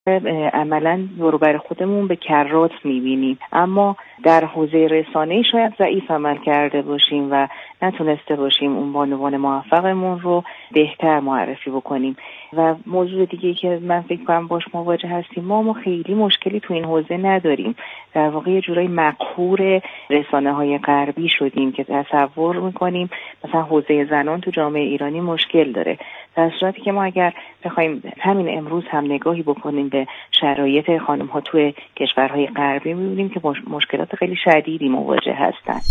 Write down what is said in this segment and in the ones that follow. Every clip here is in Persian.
عملا دور و بر خودمون به کرات میبینیم، اما در حوزه رسانه‌ای شاید ضعیف عمل کرده باشیم و نتونسته باشیم اون بانوان موفقمون رو بهتر معرفی بکنیم. و موضوع دیگه که من فکر کنم باش مواجه هستیم، ما خیلی مشکلی تو این حوزه نداریم. در واقع یه جورایی مقهور رسانه‌های غربی شدیم که تصور میکنیم مثلا حوزه زنان تو جامعه ایرانی مشکل داره، در صورتی که ما اگر بخوایم همین امروز هم نگاهی بکنیم به شرایط خانم‌ها توی کشورهای غربی، می‌بینیم که مشکلات خیلی شدیدی مواجه هستند.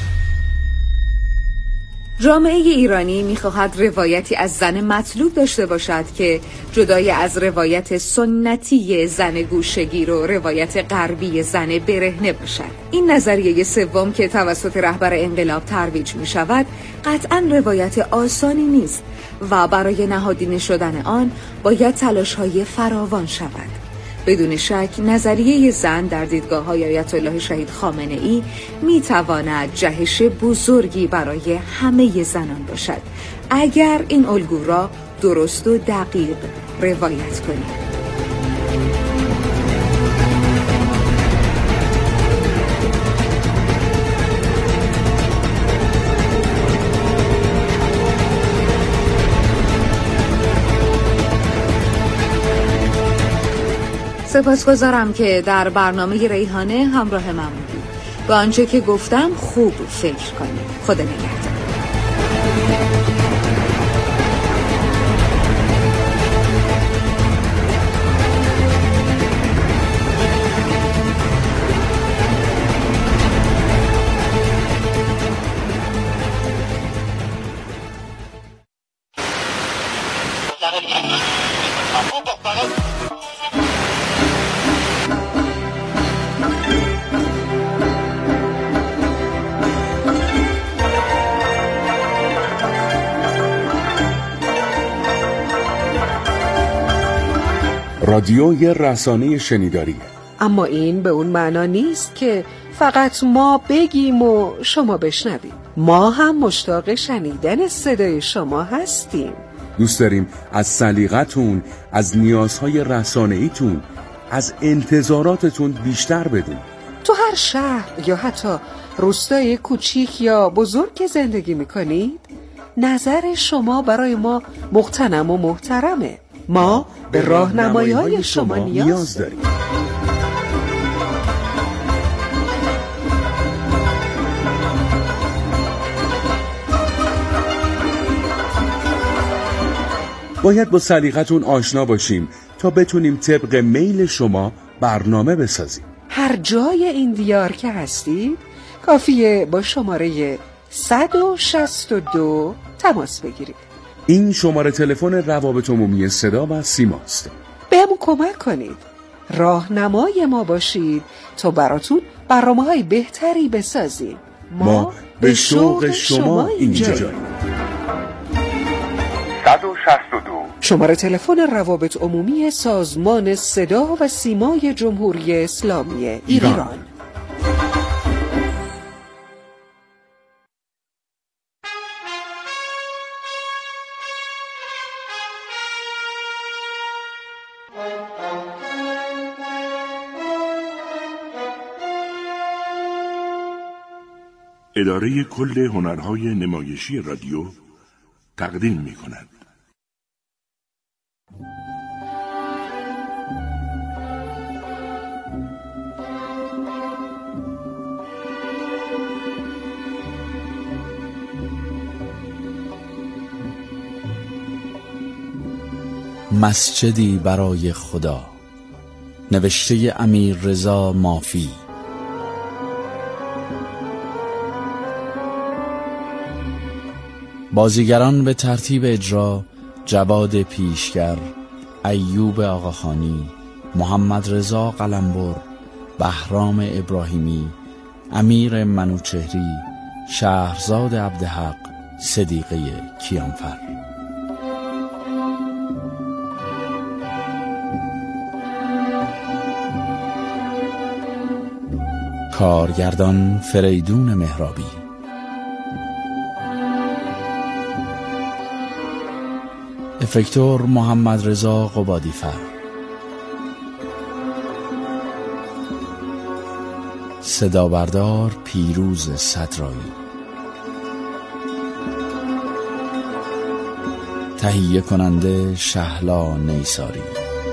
جامعه ایرانی می‌خواهد روایتی از زن مطلوب داشته باشد که جدای از روایت سنتی زن گوشه‌گیر و روایت غربی زن برهنه باشد. این نظریه سوم که توسط رهبر انقلاب ترویج می‌شود، قطعاً روایت آسانی نیست و برای نهادینه شدن آن باید تلاش‌های فراوان شود. بدون شک نظریه زن در دیدگاه‌های آیت الله شهید خامنه‌ای می‌تواند جهش بزرگی برای همه زنان باشد اگر این الگو را درست و دقیق روایت کنیم. سپاسگزارم که در برنامه ریحانه همراه من بودید. به آنچه که گفتم خوب فکر کنید. خدا نگهدار. رادیو یه رسانه شنیداریه، اما این به اون معنا نیست که فقط ما بگیم و شما بشنوید. ما هم مشتاق شنیدن صدای شما هستیم. دوست داریم از سلیقتون، از نیازهای رسانه‌ایتون، از انتظاراتتون بیشتر بدونیم. تو هر شهر یا حتی روستای کوچیک یا بزرگ که زندگی میکنید، نظر شما برای ما مغتنم و محترمه. ما به راهنمایی‌های شما نیاز داریم. باید با سلیقتون آشنا باشیم تا بتونیم طبق میل شما برنامه بسازیم. هر جای این دیار که هستید کافیه با شماره 162 تماس بگیرید. این شماره تلفن روابط عمومی صدا و سیماست. بهمون کمک کنید، راهنمای ما باشید تا براتون برنامه‌های بهتری بسازیم. ما به شوق شما اینجاییم. 162 شماره تلفن روابط عمومی سازمان صدا و سیمای جمهوری اسلامی ایران. اداره کل هنرهای نمایشی رادیو تقدیم می‌کند. مسجدی برای خدا، نوشته امیررضا مافی. بازیگران به ترتیب اجرا: جواد پیشگر، ایوب آقاخانی، محمد رضا قلمبر، بهرام ابراهیمی، امیر منوچهری، شهرزاد عبدحق، صدیقه کیانفر. کارگردان فریدون مهرابی. افکتور محمد رضا قبادیفر. صدا بردار پیروز صدرایی، تهیه کننده شهلا نیساری.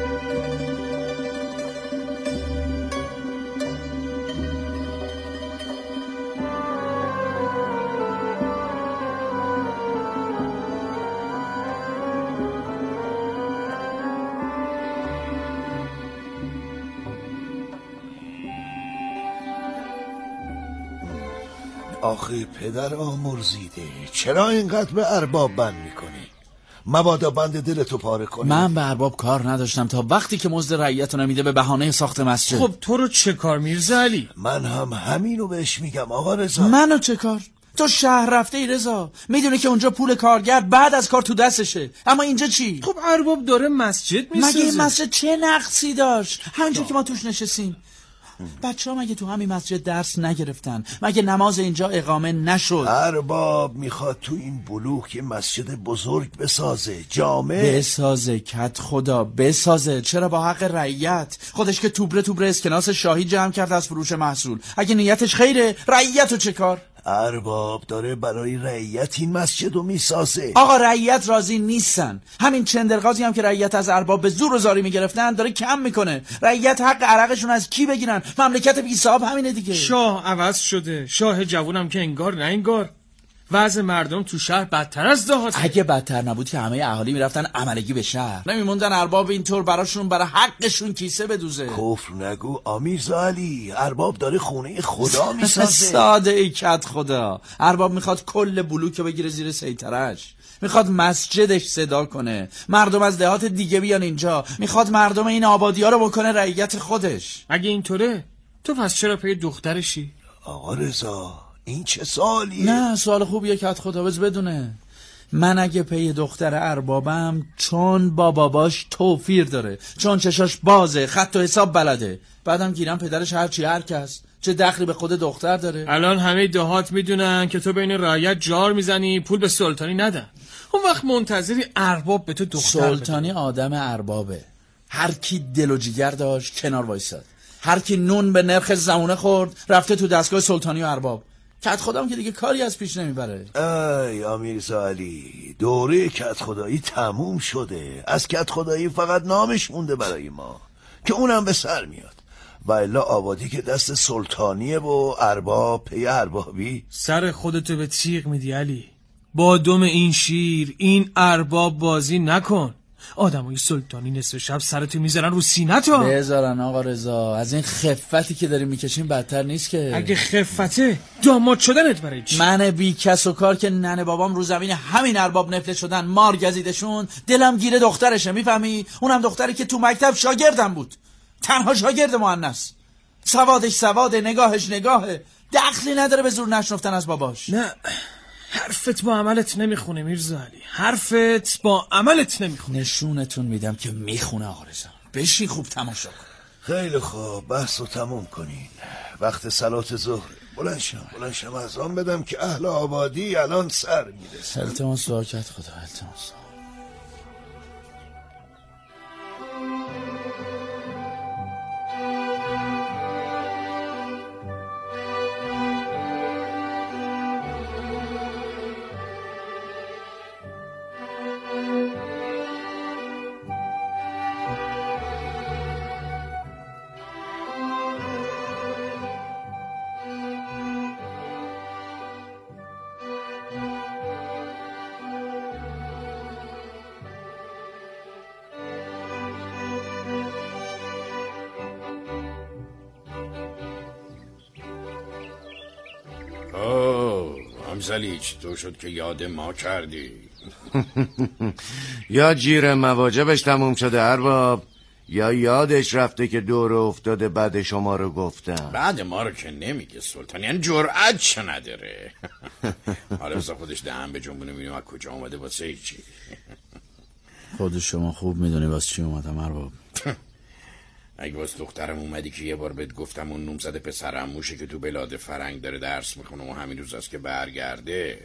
آخه پدر آمرزیده، چرا اینقدر به ارباب بند میکنی؟ مبادا بند دلتو پاره کنی. من به ارباب کار نداشتم تا وقتی که مزد رعیت رو نمیده به بهانه ساخت مسجد. خب تو رو چه کار میرزا علی؟ من هم همینو بهش میگم آقا رضا. منو چه کار؟ تو شهر رفته ای رضا، میدونی که اونجا پول کارگر بعد از کار تو دستشه، اما اینجا چی؟ خب ارباب داره مسجد میسازه. مگه این مسجد چه نقصی داشت؟ همینجور که ما توش نشستیم. بچه ها مگه تو همین مسجد درس نگرفتن؟ مگه نماز اینجا اقامه نشد؟ ارباب میخواد تو این بلوک یه مسجد بزرگ بسازه، جامع بسازه. کت خدا بسازه. چرا با حق رعیت؟ خودش که توبره اسکناس شاهی جمع کرد از فروش محصول. اگه نیتش خیره، رعیت رو چه کار؟ ارباب داره برای رعیت این مسجد رو میسازه. آقا رعیت راضی نیستن. همین چندرغازی هم که رعیت از ارباب به زور و زاری میگرفتن داره کم میکنه. رعیت حق عرقشون از کی بگیرن؟ مملکت بی صاحب همینه دیگه. شاه عوض شده، شاه جوونم که انگار نه انگار. وضع مردم تو شهر بدتر از دهاته. اگه بدتر نبود که همه اهالی میرفتن عملگی به شهر، نمیموندن ارباب اینطور براشون برای حقشون کیسه بدوزه. کفر نگو آمیرزا علی، ارباب داره خونه خدا میسازه. ساده ای کت خدا. ارباب میخواد کل بلوکو بگیره زیر سیطرش، میخواد مسجدش صدا کنه، مردم از دهات دیگه بیان اینجا، میخواد مردم این آبادی ها رو بکنه رعیت خودش. اگه اینطوره تو پس چرا پی دخترشی؟ آقا رضا این چه سوالیه؟ نه سوال خوبیه کت خدا، بز بدونه من اگه پی دختر اربابم چون باباش توفیر داره، چون چشاش بازه، خط و حساب بلده، بعدم گیرم پدرش هرچی هر کس، چه دخلی به خود دختر داره؟ الان همه دهات میدونن که تو بین رعیت جار میزنی پول به سلطانی ندن. اون وقت منتظری ارباب به تو دختر سلطانی بده. آدم اربابه. هر کی دل و جیگر داشت کنار وایساد، هر کی نون به نرخ زمونه خورد رفته تو دستگاه سلطانی و ارباب. کت خدام که دیگه کاری از پیش نمیبره. ای آمیرزا علی، دوره کت خدایی تموم شده. از کت خدایی فقط نامش مونده برای ما که اونم به سر میاد، و الا آبادی که دست سلطانیه و ارباب پی اربابی. سر خودتو به تیغ میدی علی. با دم این شیر این ارباب بازی نکن. آدمای سلطانی نصف شب سرتو میذارن رو سینه‌تو. بذارن آقا رضا، از این خفتی که داریم میکشیم بدتر نیست که. اگه خفته داماد شدنت برای چی؟ من بی کس و کار که ننه بابام رو زمین همین ارباب نفله شدن، مار گزیدشون، دلم گیره دخترشه، میفهمی؟ اونم دختری که تو مکتب شاگردم بود، تنها شاگرد مؤنث. سوادش سواده، نگاهش نگاهه، دخلی نداره به زور نشنفتن از باباش. نه حرفت با عملت نمیخونه میرزا علی، حرفت با عملت نمیخونه. نشونتون میدم که میخونه آقا رضا. بشین خوب تماشا کن. خیلی خوب، بحث رو تموم کنین. وقت صلات ظهر. بلند شم از آن بدم که اهل آبادی الان سر میرسن. التماس دعا کرد خدا، التماس. همزلی چطور شد که یاد ما کردی؟ یا جیر مواجبش تموم شده ارباب، یا یادش رفته که دور افتاده بعد شما رو گفتم. بعد ما رو که نمیگه سلطان، یعنی جرأت چه نداره. حالا بزا خودش دهن به جنبونه میدونم از کجا اومده واسه چی. خود شما خوب میدونی واسه چی اومدم ارباب. اگه واسه دخترم اومدی که یه بار بهت گفتم اون نومزد پسرم موشه که تو بلاد فرنگ داره درس میخونه و همین روز است که برگرده،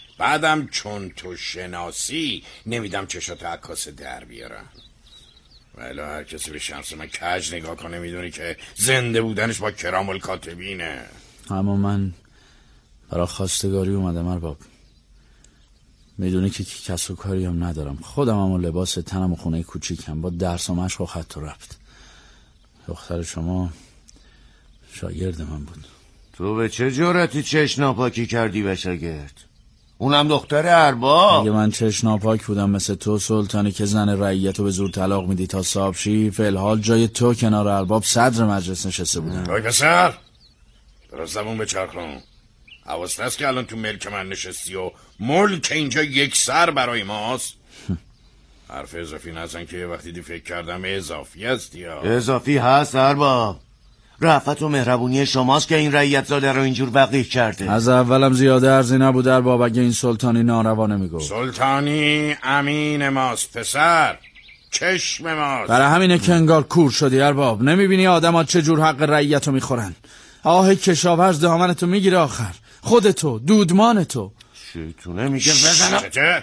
بعدم چون تو شناسی نمیدم چشاتو عکاس در بیارم. ولی هر کسی به شمس من کج نگاه کنه میدونی که زنده بودنش با کرام الکاتبینه. اما من برای خواستگاری اومدم ارباب. میدونی که کس و کاری هم ندارم، خودم هم و لباس تنم و خونه کوچیکم، با درس و مشق و خط و رفت. دختر شما شاگرد من بود. تو به چه جرأتی چشم ناپاکی کردی به شاگرد؟ اونم دختر ارباب. اگه من چشم ناپاک بودم مثل تو سلطانی که زن رعیت رو به زور طلاق میدی تا صاحب شی، فی الحال جای تو کنار ارباب صدر مجلس نشسته بودم. وای پسر درست زبون بچرخون. حواست هست که الان تو ملک من نشستی و ملک اینجا یک سر برای ماست. حرف اضافی نزن که یه وقتی دی فکر کردم اضافی هستی یا اضافی هست ارباب. رأفت و مهربونی شماست که این رعیت زاده رو اینجور وقیح کرده. از اولم زیاده ارزی نبود ارباب، اگه این سلطانی ناروا نمیگفت. سلطانی امین ماست پسر، چشم ماست. برای همینه که انگار کور شدی ارباب. نمیبینی آدم ها چه جور حق رعیت رو میخورن؟ آه کشاورز دامنتو میگیره آخر، خودتو دودمانتو. شیطونه میگه بزنم. چته؟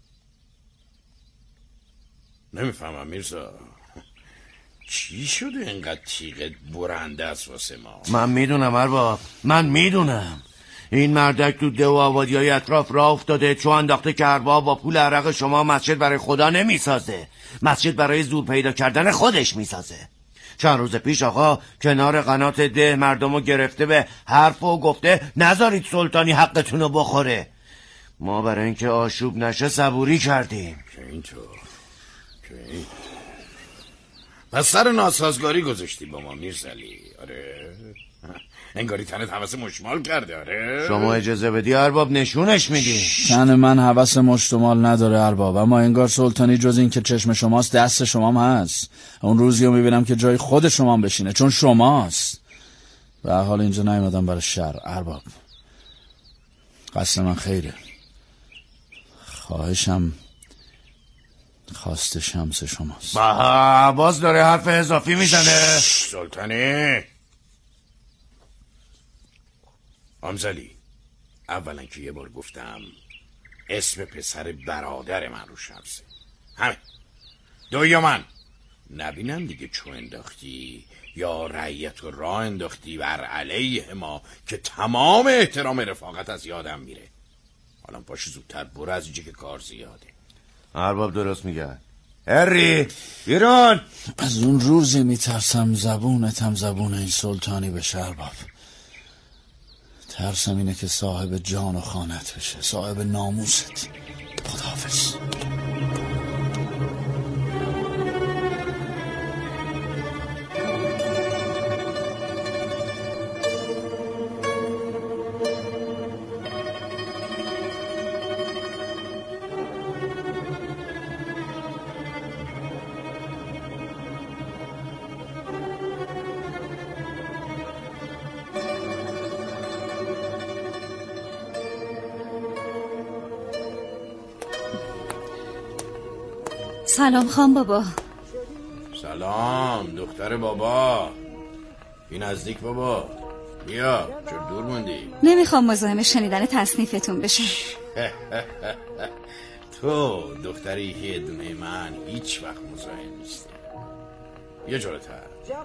نمیفهمم میرزا، چی شده اینقدر تیغت برنده است واسه ما؟ من میدونم ارباب، من میدونم. این مردک تو ده و آبادی های اطراف راه افتاده چون انداخته که ارباب با پول عرق شما مسجد برای خدا نمیسازه، مسجد برای زور پیدا کردن خودش میسازه. چند روز پیش آقا کنار قنات ده مردمو گرفته به حرف و گفته نذارید سلطانی حقتونو بخوره. ما برای اینکه آشوب نشه صبوری کردیم. که اینطور پس سر ناسازگاری گذاشتی با ما میرزلی؟ آره انگاری تنت حوث مشمال کرده. آره شما اجازه بدی ارباب نشونش میدی. تن من حوث مشتمال نداره ارباب، اما انگار سلطانی جز این که چشم شماست دست شمام هست. اون روزیو میبینم که جای خود شمام بشینه چون شماست. به حال اینجا نیومدم برای شر ارباب، قصد من خیره. خواهشم خواست شمس شماست. باز داره حرف اضافی میزنه. سلطانی آمزلی، اولا که یه بار گفتم اسم پسر برادر من رو شمسه، همه. دویمن نبینم دیگه چو انداختی یا رعیت رو راه انداختی بر علیه ما که تمام احترام رفاقت از یادم میره. حالا پاش زودتر برو از اینجا که کار زیاده. ارباب درست میگه. هری بیرون. از اون روزی میترسم زبونتم زبون این سلطانی بشه ارباب. ترسم اینه که صاحب جان و خانت بشه، صاحب ناموست. خداحافظ. سلام خان بابا. سلام دختر بابا. بی نزدیک بابا. بیا چرا دور موندی؟ نمیخوام مزاحم شنیدن تصنیفتون بشه. تو دختری که دونه من هیچ وقت مزاحم نیستی. یه جلوتر.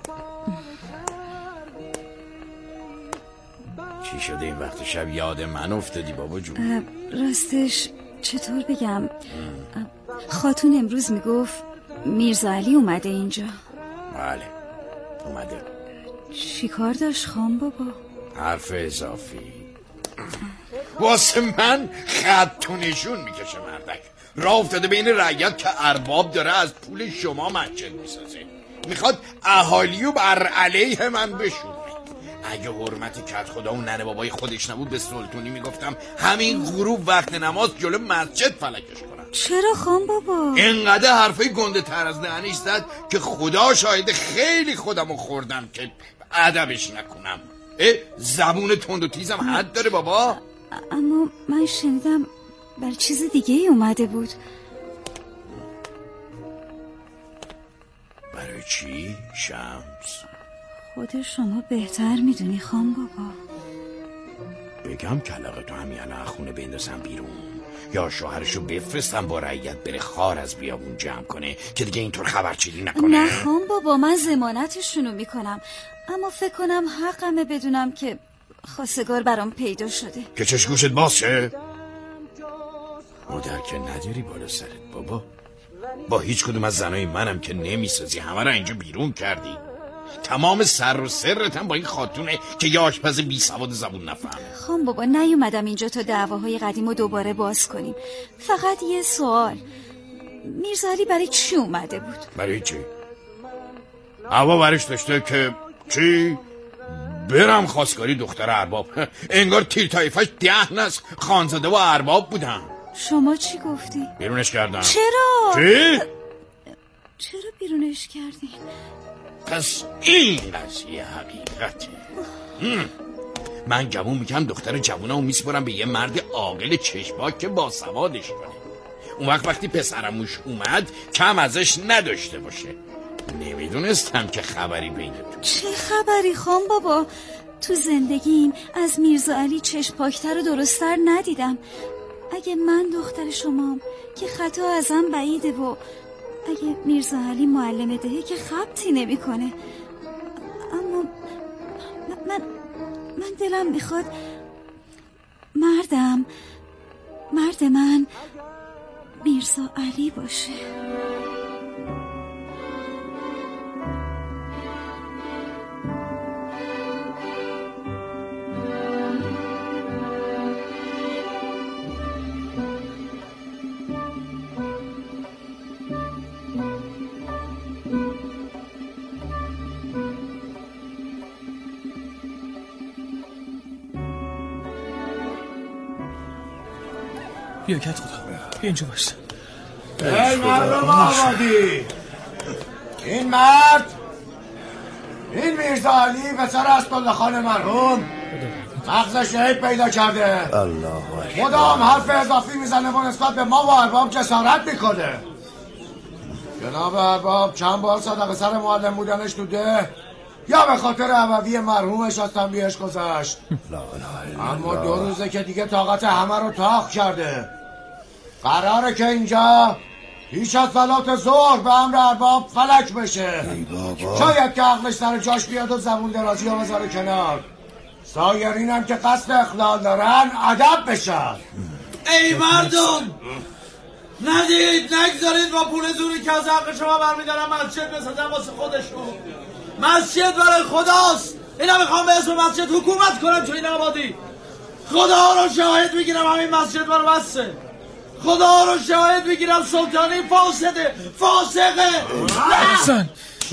چی شده این وقت شب یاد من افتادی بابا جون؟ راستش چطور بگم، خاتون امروز میگفت میرزا علی اومده اینجا. بله اومده. چی کار داشت خان بابا؟ حرف اضافی واسه من خط و نشون میکشه مردک. راه افتاده بین رعیت که ارباب داره از پول شما مسجد میسازه، میخواد اهالیو بر علیه من بشونه. اگه حرمت کت خدا و ننه بابای خودش نبود به سلطانی میگفتم همین غروب وقت نماز جلو مسجد فلکش کنم. چرا خان بابا؟ اینقدر حرفای گنده تر از دهنش زد که خدا شاهد خیلی خودمو خوردم که ادبش نکنم. زبون تند و تیزم حد داره بابا. اما من شنیدم بر چیز دیگه ای اومده بود. برای چی شمس؟ خود شما بهتر میدونی خان بابا. بگم کلاغ تو همین الان خونه بندازم بیرون یا شوهرشو بفرستم با رعیت بره خار از بیابون جمع کنه که دیگه اینطور خبرچینی نکنه. نه خان بابا، من ضمانتشونو میکنم، اما فکر کنم حقمه بدونم که خواستگار برام پیدا شده. که چش گوشت باز شه؟ مادر که نداری بالا سرت بابا. با هیچ کدوم از زنای منم که نمیسازی، همه را اینجا بیرون کردی. تمام سر و سرتم با این خاتونه که یه آشپز بی سواد زبون نفهمه. خان بابا نیومدم اینجا تا دعواهای قدیم رو دوباره باز کنیم. فقط یه سوال، میرزا علی برای چی اومده بود؟ برای چی؟ هوا برش داشته که چی؟ برم خواستگاری دختر ارباب. انگار تیر تایفش 10 نسل خانزاده و ارباب بودن. شما چی گفتی؟ بیرونش کردم. چرا؟ چی؟ چرا بیرونش کردین؟ پس این قضیه حقیقته. من گمون میکنم دختر جوونه رو میسپرم به یه مرد عاقل چشماک که باسوادش کنه. اون وقتی پسرموش اومد کم ازش نداشته باشه. نمیدونستم که خبری بینتون. چه خبری خان بابا؟ تو زندگیم از میرزا علی چشمپاکتر و درستر ندیدم. اگه من دختر شمام که خطا ازم بعیده و اگه میرزا علی معلم دهه که خبطی نمی کنه. اما من دلم میخواد مرد من میرزا علی باشه. بیا کت خدا، بیا اینجا باشت. ای مردم آبادی، این مرد، این میرزا علی پسر اسدالله خان مرحوم مغزش عیب پیدا کرده. الله اکبر. مدام حرف اضافی میزنه و نسبت به ما و ارباب جسارت میکنه. جناب ارباب چند بار صدقه سر معلم بودنش تو ده یا به خاطر عبوی مرحومش از تنبیهش گذشت. اما 2 روزه که دیگه طاقت همه رو تاق کرده. قراره که اینجا هیچ از صلات ظهر به امر ارباب فلک بشه. شاید که عقلش سر جاش بیاد و زبون درازی رو بذاره کنار. سایرین هم که قصد اخلال دارن ادب بشن. ای مردم، ندید نگذارید با پول زوری که از حق شما برمیدارن مسجد بسازن واسه خودشون. مسجد برای خداست. اینا میخوام به اسم مسجد حکومت کنم تو این آبادی. خدا رو شاهد میگیرم همین مسجد برای بسته. خدا رو شاهد میگیرم سلطانی فاسقه. زن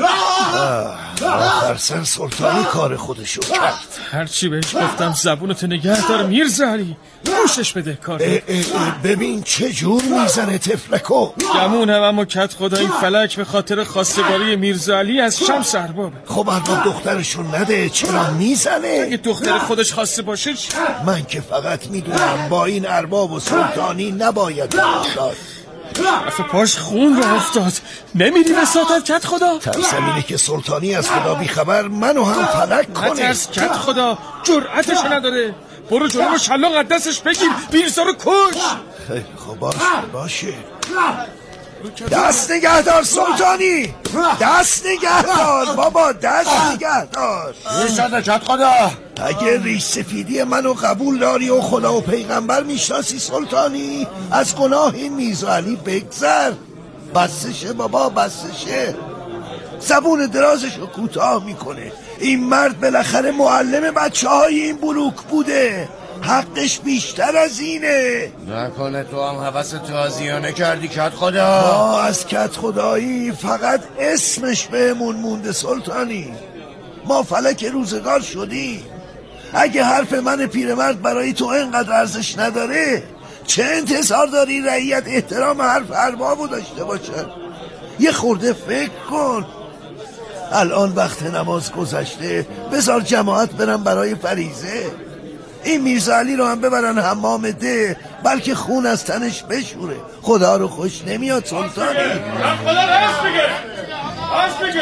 آخر سلطانی کار خودشو کرد. هرچی بهش گفتم زبونتو نگه دار میرزا علی، گوشش بده کار. ببین چه جور میزنه تفلکو. گمونم اما کت خدا این فلک به خاطر خواستگاری میرزا علی از شمس اربابه. خب ارباب دخترشون نده، چرا میزنه؟ اگه دختر خودش خواسته باشه چی؟ من که فقط میدونم با این ارباب و سلطانی نباید داد. رفت پاش خون رو افتاد. نمیری وساطت کت خدا؟ ترسم اینه که سلطانی از خدا بیخبر منو هم فلک کنه. نترس کت خدا، جرأتش نداره. برو جلو شلاق از دستش بگیر، میرزا رو کش. خب باشه. دست نگهدار سلطانی، دست نگهدار بابا، دست نگهدار. ارشاد کت خدا، اگه ریش سفیدی منو قبول داری و خدا و پیغمبر میشناسی سلطانی، از گناه این میرزا علی بگذر. بسشه بابا، بسشه. زبون درازشو کوتاه میکنه. این مرد بالاخره معلم بچه های این بلوک بوده، حقش بیشتر از اینه. نکنه تو هم حوث تازیانه کردی کت خدا؟ ما از کت خدایی فقط اسمش بهمون مونده سلطانی. ما فلک روزگار شدیم. اگه حرف من پیرمرد برای تو اینقدر ارزش نداره، چه انتظار داری رعیت احترام حرف اربابو داشته باشه؟ یه خورده فکر کن. الان وقت نماز گذشته، بذار جماعت برن برای فریضه. این میرزا علی رو هم ببرن حمام ده، بلکه خون از تنش بشوره. خدا رو خوش نمیاد سلطانی. خدا راست بگه.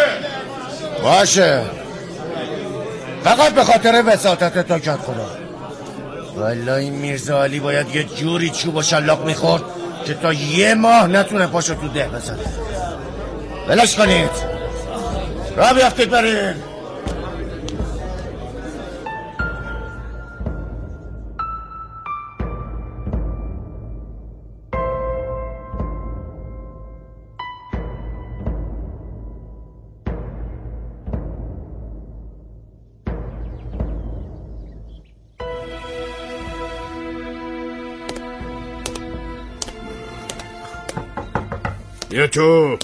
باشه، فقط به خاطر وساطت تا کت خدا. والا این میرزا علی باید یه جوری چوب و شلاق میخورد که تا 1 ماه نتونه پاشو تو ده بزنه. ولش کنید، را بیافتید برین. بیا تو.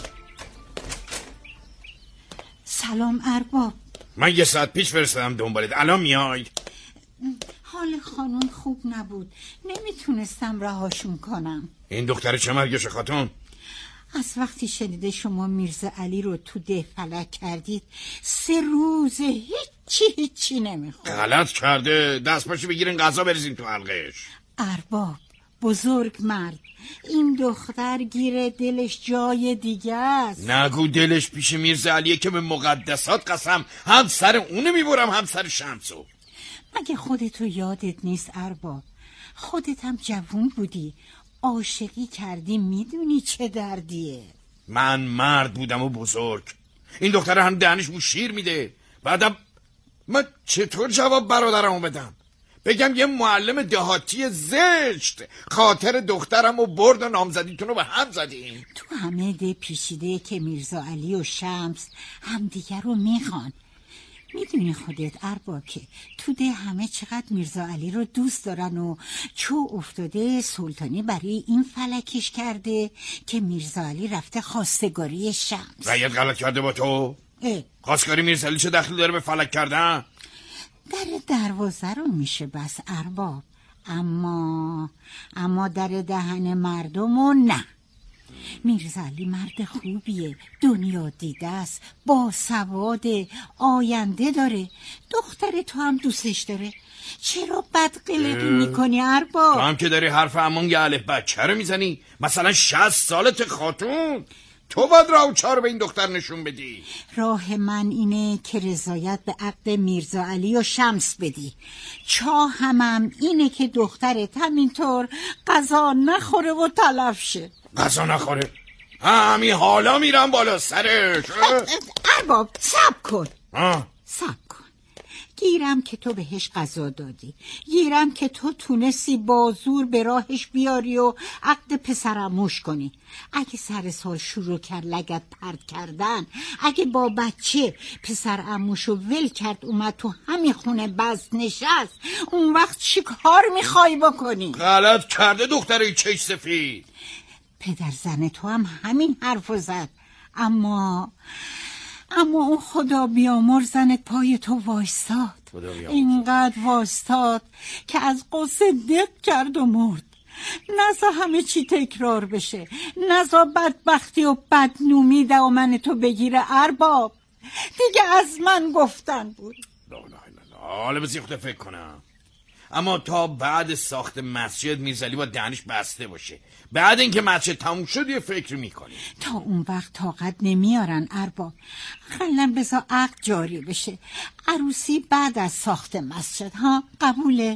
سلام ارباب. من 1 ساعت پیش فرستادم دنبالت، الان میای؟ حال خانم خوب نبود، نمیتونستم رهاشون کنم. این دختر چه مرگشه خاتون؟ از وقتی شنیده شما میرزا علی رو تو ده فلک کردید 3 روز هیچی نمیخورد. غلط کرده، دست پاشو بگیرین غذا بریزین تو حلقش. ارباب بزرگ مرد، این دختر گیره دلش جای دیگه است. نگو دلش پیش میرزا علیه که به مقدسات قسم هم سر اونه میبرم هم سر شمسو. مگه خودتو یادت نیست ارباب؟ خودت هم جوون بودی، عاشقی کردی، میدونی چه دردیه. من مرد بودم و بزرگ، این دختر هم دهنش بو شیر میده. بعدم من چطور جواب برادرمو بدم؟ بگم یه معلم دهاتی زشت خاطر دخترم و برد و نامزدیتون رو به هم زدیم. تو همه ده پیشیده که میرزا علی و شمس همدیگر رو میخوان. میدونی خودت ارباب که تو ده همه چقدر میرزا علی رو دوست دارن و چو افتاده سلطانی برای این فلکش کرده که میرزا علی رفته خواستگاری شمس. رایت غلط کرده با تو؟ خواستگاری میرزا علی چه دخلی داره به فلک کردن؟ در دروازه رو میشه بس ارباب، اما در دهن مردمو نه. میرزا علی مرد خوبیه، دنیا دیده است، با سواده، آینده داره. دختر تو هم دوستش داره، چرا بدقلقی میکنی ارباب؟ تو هم که داری حرف همون یه الف بچه رو میزنی. مثلا 60 سالت خاتون، تو باید راه و چار به این دختر نشون بدی. راه من اینه که رضایت به عقد میرزا علی و شمس بدی. چاهم اینه که دخترت همینطور قضا نخوره و تلف شه. قضا نخوره؟ همین حالا میرم بالا سرش. ارباب صبر کن. گیرم که تو بهش قضا دادی، گیرم که تو تونستی با زور به راهش بیاری و عقد پسرعموش کنی. اگه سر سال شروع کرد لگد پرد کردن، اگه با بچه پسرعموشو ول کرد اومد تو همین خونه بز نشست، اون وقت چی کار میخوای بکنی؟ غلط کرده دختره چش سفید. پدر زن تو هم همین حرفو زد، اما اون خدا بیامر زنت پای تو وایستاد. اینقدر وایستاد که از قصه دق کرد و مرد. نزا همه چی تکرار بشه، نزا بدبختی و بدنومی دامن تو بگیره ارباب. دیگه از من گفتن بود. حالا بذار خودم فکر کنم. اما تا بعد ساخت مسجد میرزا علی با دهنش بسته باشه. بعد اینکه مسجد تموم شد یه فکر میکنی. تا اون وقت طاقت نمیارن ارباب. خلن بذار عقد جاری بشه، عروسی بعد از ساخت مسجد. ها قبوله؟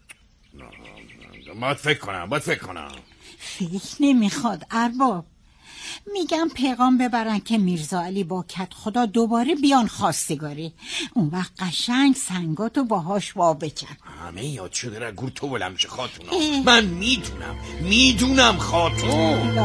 باید فکر کنم. فکر نمیخواد ارباب. میگم پیغام ببرن که میرزا علی با کت خدا دوباره بیان خواستگاری. اون وقت قشنگ سنگاتو باهاش وا بکن. همه یاد شده را گور تو بلند میشه خاتونا. من میدونم خاتون.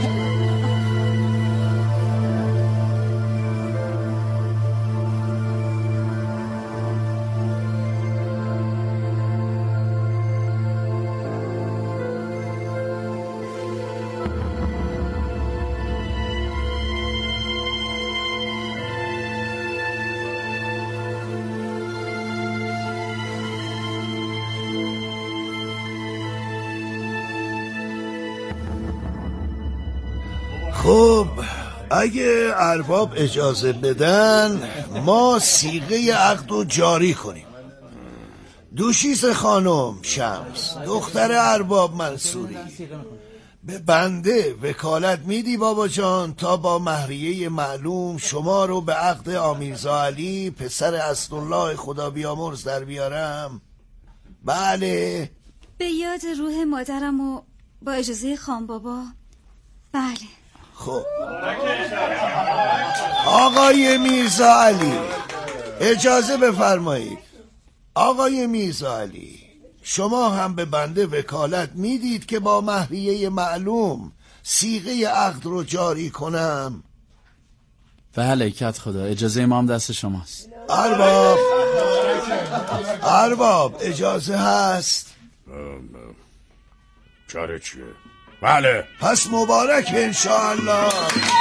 خب اگه ارباب اجازه بدن ما صیغه عقد رو جاری کنیم. دوشیز خانم شمس دختر ارباب منصوری، به بنده وکالت میدی بابا جان تا با مهریه معلوم شما رو به عقد آمیرزا علی پسر اسدالله خدا بیامرز در بیارم؟ بله. به یاد روح مادرم و با اجازه خان بابا. بله. خب آقای میرزا علی اجازه بفرمایید. آقای میرزا علی، شما هم به بنده وکالت میدید که با مهریه معلوم صیغه عقد رو جاری کنم؟ بله کت خدا، اجازه ما هم دست شماست. ارباب اجازه هست؟ چاره چیه؟ بله. پس مبارک انشاءالله.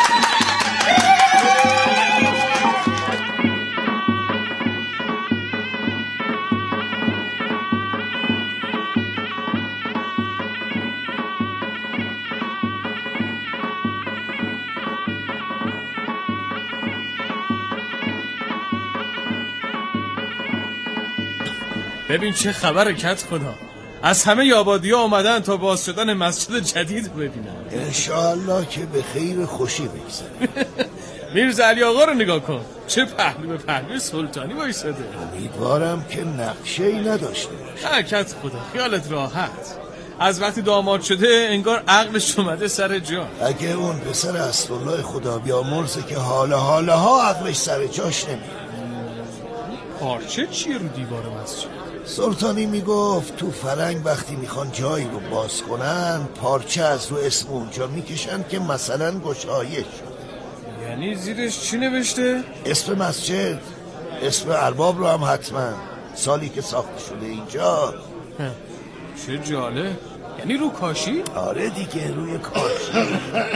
ببین چه خبره کت خدا، از همه آبادی ها آمدن تا باز شدن مسجد جدید ببینن. انشاءالله که به خیر خوشی بگذره. میرزا علی آقا رو نگاه کن، چه پهلو به پهلو سلطانی وایساده. امیدوارم که نقشه‌ای نداشته باشه. کت خدا خیالت راحت، از وقتی داماد شده انگار عقلش اومده سر جا. اگه اون پسر اسدالله خدا بیامرزه که حالا عقلش سر جاش نمیاد. پارچه چیه رو دیوار مسجد؟ سلطانی میگفت تو فرنگ وقتی میخوان جایی رو باز کنن پارچه از رو اسم اونجا میکشن که مثلا گشایش شده. یعنی زیرش چی نوشته؟ اسم مسجد، اسم ارباب رو هم حتما، سالی که ساخته شده اینجا. چه جاله؟ یعنی رو کاشی؟ آره دیگه روی کاشی.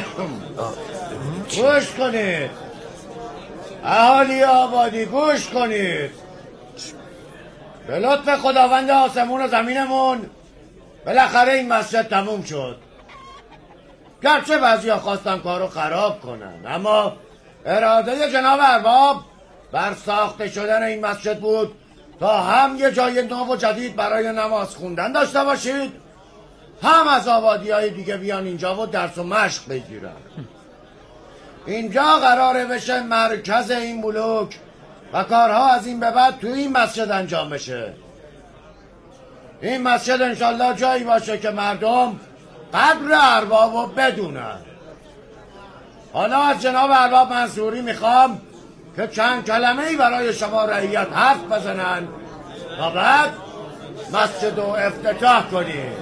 گوش کنید اهالی آبادی، گوش کنید. به لطف خداوند آسمون و زمینمون بالاخره این مسجد تموم شد. گرچه بعضیا خواستن کارو خراب کنن، اما اراده جناب ارباب بر ساخته شدن این مسجد بود تا هم یه جای نو و جدید برای نماز خوندن داشته باشید، هم از آبادی‌های دیگه بیان اینجا و درس و مشق بگیرن. اینجا قراره بشه مرکز این ملوک و کارها از این به بعد توی این مسجد انجام بشه. این مسجد انشالله جایی باشه که مردم قدر اربابو بدونن. حالا از جناب ارباب منصوری میخوام که چند کلمه‌ای برای شما رعیت حرف بزنن و بعد مسجد رو افتتاح کنیم.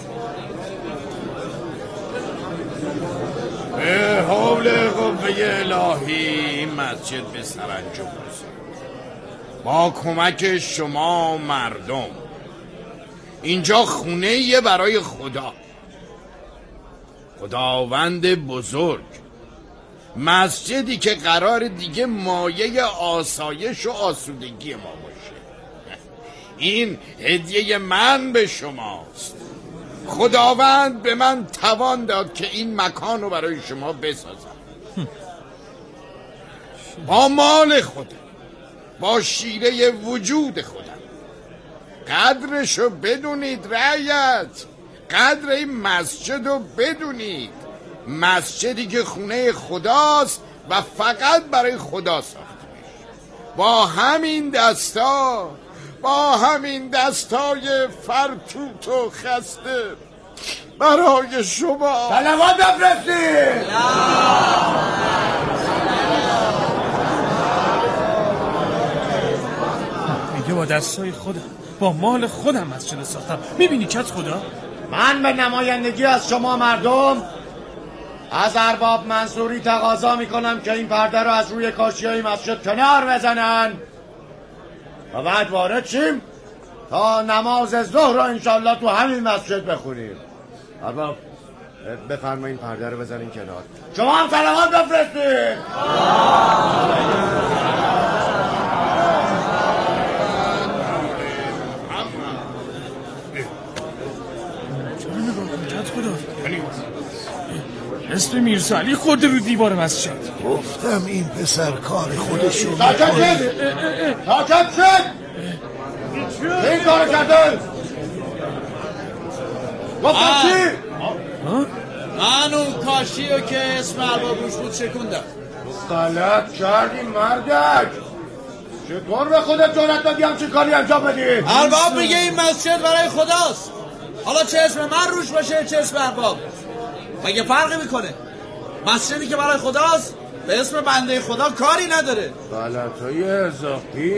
به حول قوه الهی این مسجد به سرانجام رسید. با کمک شما مردم اینجا خونه‌ایه برای خداوند بزرگ، مسجدی که قرار دیگه مایه آسایش و آسودگی ما باشه. این هدیه من به شماست. خداوند به من توان داد که این مکان رو برای شما بسازم. با مال خودم، با شیره وجود خودم. قدرشو بدونید رعیت، قدر این مسجد رو بدونید. مسجدی که خونه خداست و فقط برای خدا ساخته میشه. با همین دستای فرتوت و خسته برای شما صلوات بفرستید. میگه با دستای خودم، با مال خودم مسجد ساختم. میبینی کت خدا؟ من به نمایندگی از شما مردم از ارباب منصوری تقاضا میکنم که این پرده رو از روی کاشیای مسجد کنار بزنن و بعد وارد شیم تا نماز ظهر رو انشالله تو همین مسجد بخونیم. ارباب بفرمایید پرده رو بزنین کنار. شما هم صلوات بفرستید. اسم میرزا علی خورده رو دیوار مسجد. گفتم این پسر کار خودشو ساکت شد. این کار کردن گفتم چی؟ من اون کاشیو که اسم ارباب روش بود شکوندم. غلط کردی مردک. چطور به خودت جرأت دادی همچین کاری انجام بدی؟ ارباب میگه این مسجد برای خداست. حالا چه اسم من روش باشه چه اسم ارباب، مگه فرقی میکنه؟ مسجدی که برای خداست به اسم بنده خدا کاری نداره. غلطای اضافی